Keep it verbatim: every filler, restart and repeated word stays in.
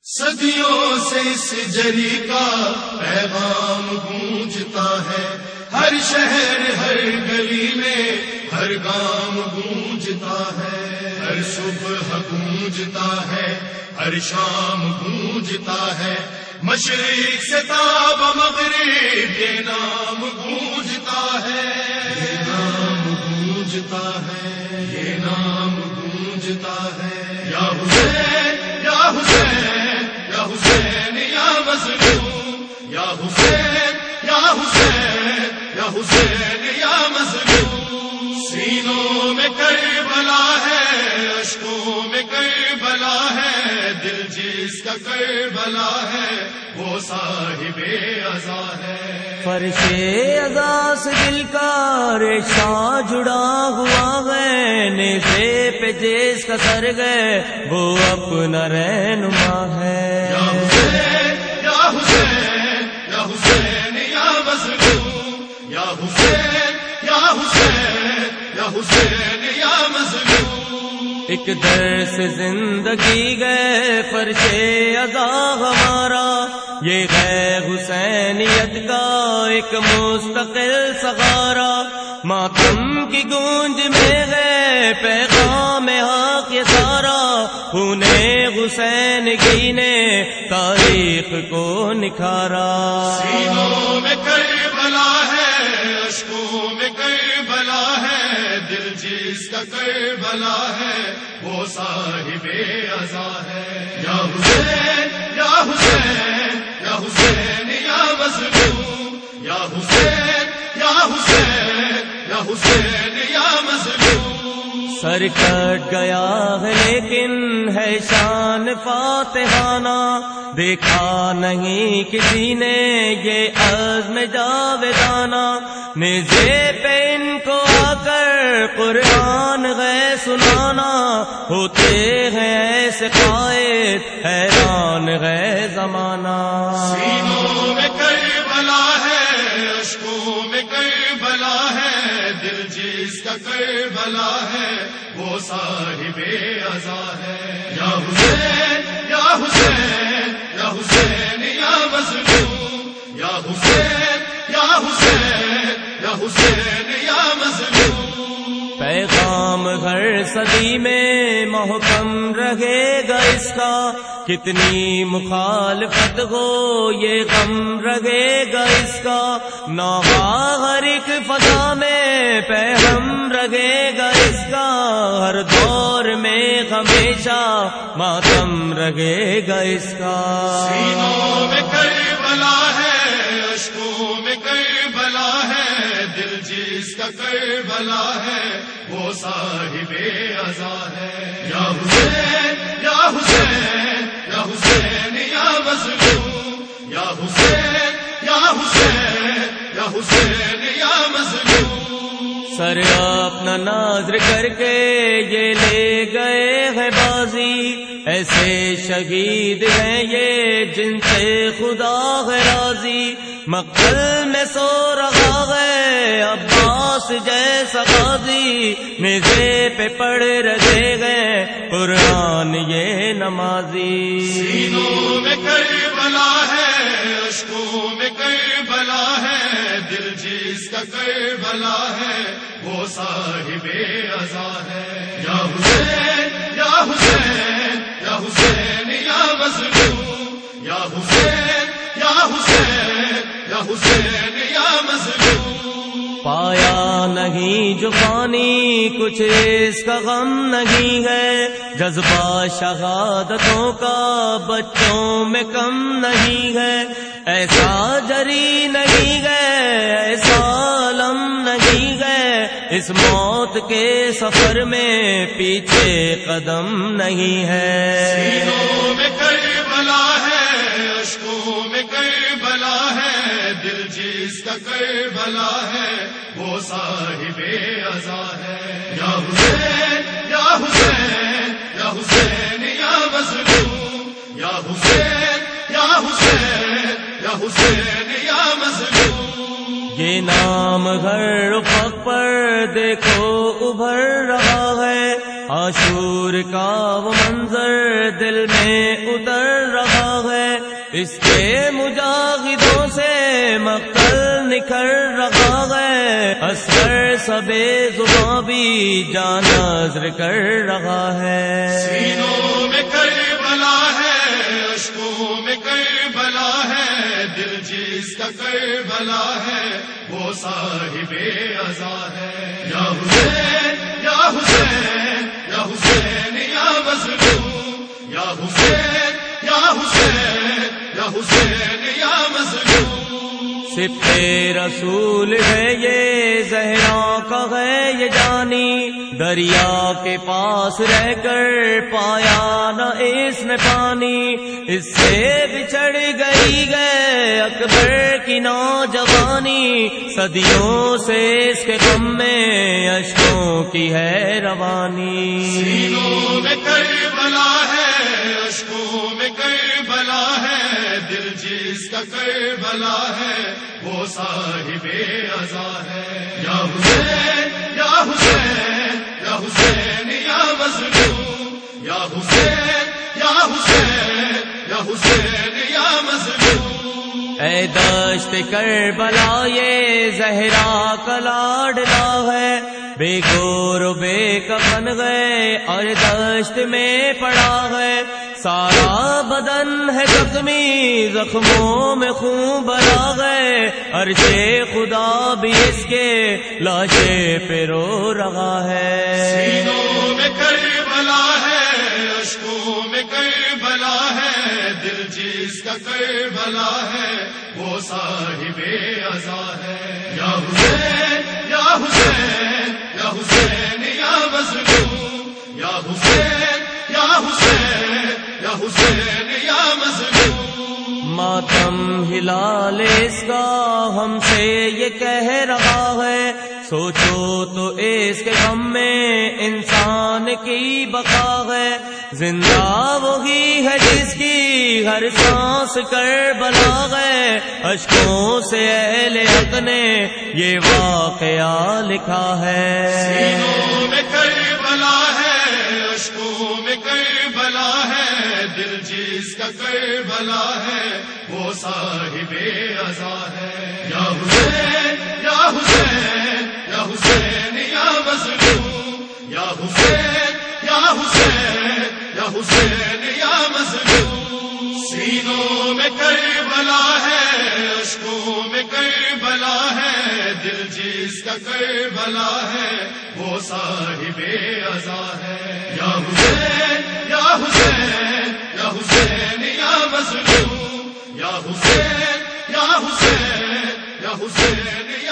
صدیوں سے اس جری کا پیغام گونجتا ہے، ہر شہر ہر گلی میں ہر گام گونجتا ہے، ہر صبح گونجتا ہے، ہر شام گونجتا ہے، مشرق سے تاب مغرب یہ نام گونجتا ہے، یہ نام گونجتا ہے، یہ نام گونجتا ہے، یا حسین یا حسین یا حسین یا مظلوم، یا حسین یا حسین یا حسین یا مظلوم، سینوں میں کربلا ہے، اشکوں میں کربلا ہے، دل جس کا کربلا ہے وہ صاحب عزا ہے، فرش عزا سے دل کا رشتہ جڑا ہوا ہے، نیزے پہ جس کا سر گئے وہ اپنا رہنما ہے، یا حسین یا حسین یا حسین یا مظلوم، یا حسین یا حسین یا حسین یا مظلوم، ایک درس زندگی گئے فرش عزا ہمارا، یہ ہے حسینیت کا ایک مستقل سہارا، ماتم کی گونج میں ہے پیغام حق یہ سارا، خون حسین کی نے تاریخ کو نکھارا، سینوں میں کربلا ہے، اشکوں میں کربلا ہے، دل جس کا کربلا ہے وہ صاحب عزا ہے، یا حسین یا حسین یا حسین یا مظلوم، یا حسین یا حسین یا حسین یا مظلوم، سر کٹ گیا ہے لیکن ہے شان فاتحانہ، دیکھا نہیں کسی نے یہ عزم جاویدانہ، نیزے پہ ان کو آ کر قرآن گئے سنانا، ہوتے ہیں ایسے قائد حیران گئے زمانہ، سینوں میں کربلا ہے، اشکوں میں کربلا ہے، دل جس کا کربلا ہے وہ صاحب عزا ہے، یا حسین یا حسین یا حسین یا مظلوم، یا حسین یا حسین یا حسین یا مظلوم، پیغام ہر صدی میں محکم رہے گا اس کا، کتنی مخالفت ہو یہ غم رہے گا اس کا، نوحہ ہر ایک فضا میں پیغام رہے گا اس کا، ہر دور میں ہمیشہ ماتم رہے گا اس کا، سینوں میں کربلا ہے، اشکوں میں کربلا ہے، دل جس کا کربلا ہے وہ صاحب عزا ہے، یا حسین یا حسین یا حسین یا مظلوم، یا حسین یا حسین یا حسین یا مظلوم، سر اپنا ناظر کر کے یہ لے گئے ہے بازی، ایسے شہید ہیں یہ جن سے خدا ہے راضی، مقتل میں سو رہا ہے عباس جیسا غازی، نیزے پہ پڑھ رہے گئے قرآن یہ نمازی، سینوں میں کربلا ہے، اشکوں میں کربلا ہے، دل جس کا کربلا ہے وہ صاحب عزا ہے، یا حسین یا حسین یا حسین یا مظلوم، یا حسین یا حسین یا حسین یا مظلوم، پایا نہیں جو پانی کچھ اس کا غم نہیں ہے، جذبہ شہادتوں کا بچوں میں کم نہیں ہے، ایسا جری نہیں ہے ایسا علم نہیں ہے، اس موت کے سفر میں پیچھے قدم نہیں ہے، سینوں میں کربلا ہے، اشکوں میں کربلا ہے، دل جس کا کربلا ہے وہ صاحب عزا ہے، یا حسین یا حسین یا حسین یا مظلوم، یا حسین یا حسین یا حسین یا مظلوم، یہ نام ہر افق پر دیکھو ابھر رہا ہے، عاشور کا وہ منظر دل میں اتر رہا اس کے مجاہدوں سے مقتل نکھر رہا ہے، اصغر سبے زباں بھی جان نذر کر رہا ہے۔ سینوں میں کربلا ہے، اشکوں میں کربلا ہے، دل جس کا کربلا ہے وہ صاحب عزا ہے۔ یا حسین یا حسین یا حسین یا مظلوم، یا حسین یا حسین یا حسین یا مظلوم۔ صفت رسول ہے یہ، زہرا کا ہے یہ جانی، دریا کے پاس رہ کر پایا نہ اس نے پانی، اس سے بچھڑ گئی گئے اکبر کی نوجوانی، صدیوں سے اس کے غم میں اشکوں کی ہے روانی۔ سینوں میں کربلا ہے، اشکوں میں کربلا ہے، دل جس کا کربلا ہے وہ صاحب عزا ہے۔ یا حسین یا حسین یا حسین یا مظلوم، یا حسین یا حسین یا حسین یا مظلوم۔ اے دشت کربلا یہ زہرا کا لاڈلا ہے، بے گور و بے کفن گئے اور دشت میں پڑا ہے، سارا بدن ہے زخمی زخموں میں خون بھرا ہے، عرش خدا بھی اس کے لاشے پہ رو رہا ہے۔ سینوں میں کربلا ہے، اشکوں میں کربلا ہے، دل جس کا کربلا ہے وہ صاحب عزا ہے۔ یا حسین یا حسین یا حسین یا مظلوم، یا حسین یا حسین یا حسین یا مظلوم۔ ماتم ہلال اس کا ہم سے یہ کہہ رہا ہے، سوچو تو اس کے غم میں انسان کی بقا ہے، زندہ وہی ہے جس کی ہر سانس کربلا ہے، اشکوں سے اہل حق نے یہ واقعہ لکھا ہے۔ سینوں میں کربلا ہے، اشکوں میں کربلا ہے، دل جس کا کربلا ہے وہ صاحب عزا ہے۔ یا حسین یا حسین یا حسین یا مظلوم، یا حسین یا حسین یا حسین یا مظلوم۔ سینوں میں کربلا ہے، اشکوں میں کربلا ہے، دل جس کا کربلا ہے وہ صاحب عزا ہے۔ یا حسین یا حسین یا حسین یا مظلوم، یا حسین یا حسین یا حسین